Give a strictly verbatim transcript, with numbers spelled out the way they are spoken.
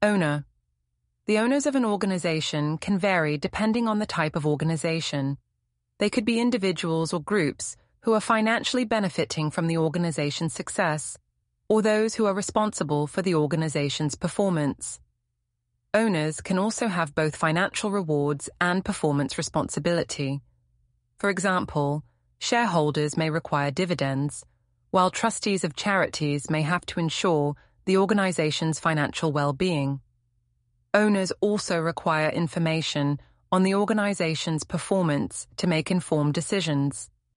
Owner. The owners of an organization can vary depending on the type of organization. They could be individuals or groups who are financially benefiting from the organization's success, or those who are responsible for the organization's performance. Owners can also have both financial rewards and performance responsibility. For example, shareholders may require dividends, while trustees of charities may have to ensure the organization's financial well-being. Owners also require information on the organization's performance to make informed decisions.